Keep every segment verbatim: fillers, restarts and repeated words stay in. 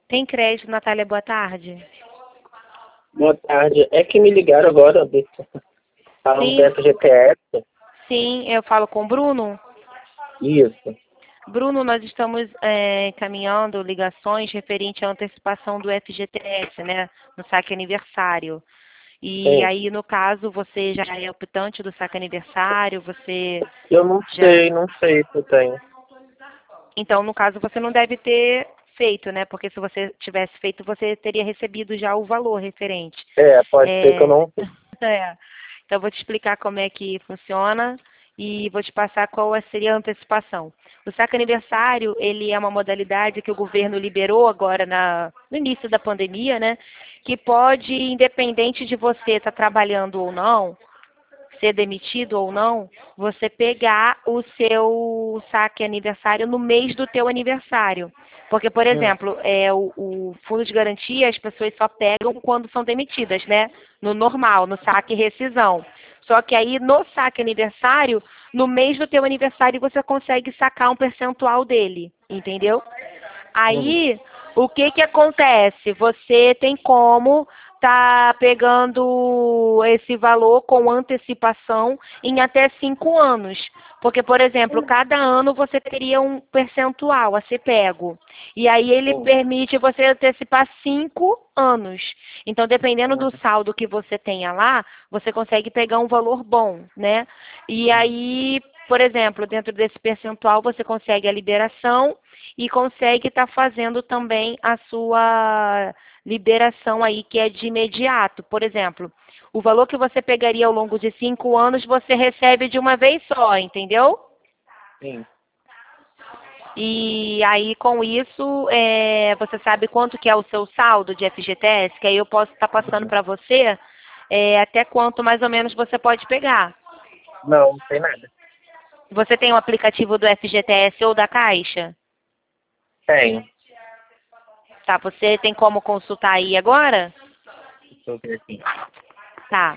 Tem crédito, Natália, boa tarde. Boa tarde. É que me ligaram agora, falando do Sim, F G T S. sim, eu falo com o Bruno. Isso. Bruno, nós estamos é, encaminhando ligações referente à antecipação do F G T S, né, no saque aniversário. E Sim. aí, no caso, você já é optante do saque aniversário, você Eu não já... sei, não sei se eu tenho. Então, no caso, você não deve ter feito, né? Porque se você tivesse feito, você teria recebido já o valor referente. É, pode ser que eu É, não fiz. é. Então, eu vou te explicar como é que funciona e vou te passar qual seria a antecipação. O saque aniversário, ele é uma modalidade que o governo liberou agora na, no início da pandemia, né? Que pode, independente de você estar trabalhando ou não, ser demitido ou não, você pegar o seu saque aniversário no mês do teu aniversário. Porque, por Hum. exemplo, é, o, o fundo de garantia as pessoas só pegam quando são demitidas, né? No normal, no saque rescisão. Só que aí no saque aniversário, no mês do teu aniversário você consegue sacar um percentual dele, entendeu? Hum. Aí, o que que acontece? Você tem como tá pegando esse valor com antecipação em até cinco anos. Porque, por exemplo, cada ano você teria um percentual a ser pego. E aí ele Hum. permite você antecipar cinco anos. Então, dependendo do Hum. saldo que você tenha lá, você consegue pegar um valor bom, né? E Hum. aí, por exemplo, dentro desse percentual você consegue a liberação e consegue estar fazendo também a sua liberação aí, que é de imediato. Por exemplo, o valor que você pegaria ao longo de cinco anos, você recebe de uma vez só, entendeu? Sim. E aí, com isso, é, você sabe quanto que é o seu saldo de F G T S, que aí eu posso estar passando Hum. para você é, até quanto mais ou menos você pode pegar. Não, não tem nada. Você tem o aplicativo do F G T S ou da Caixa? Tenho. Tá, você tem como consultar aí agora? Deixa eu ver aqui. Tá.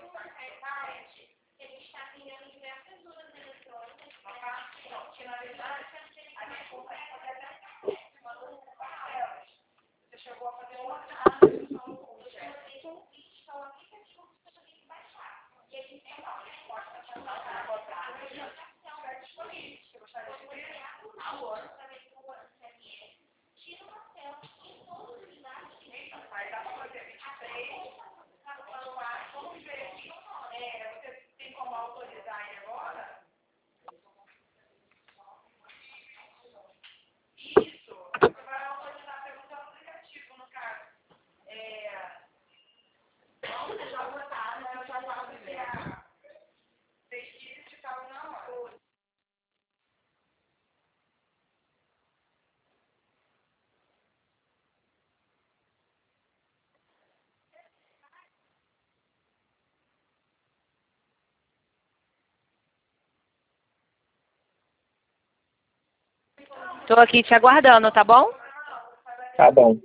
Tô aqui te aguardando, tá bom? Tá bom.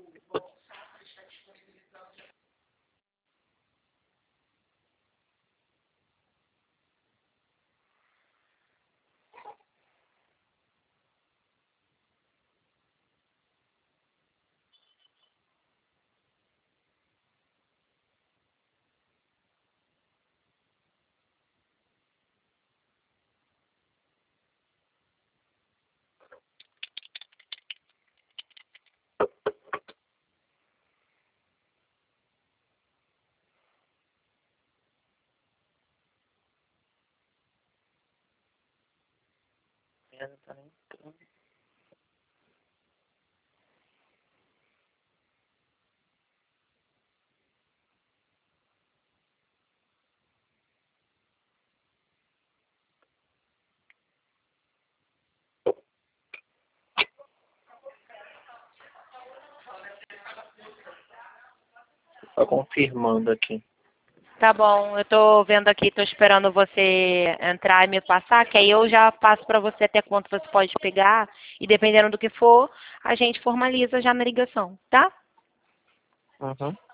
Só confirmando aqui. Tá bom, eu tô vendo aqui, tô esperando você entrar e me passar, que aí eu já passo pra você até quanto você pode pegar e dependendo do que for, a gente formaliza já na ligação, tá? Uhum.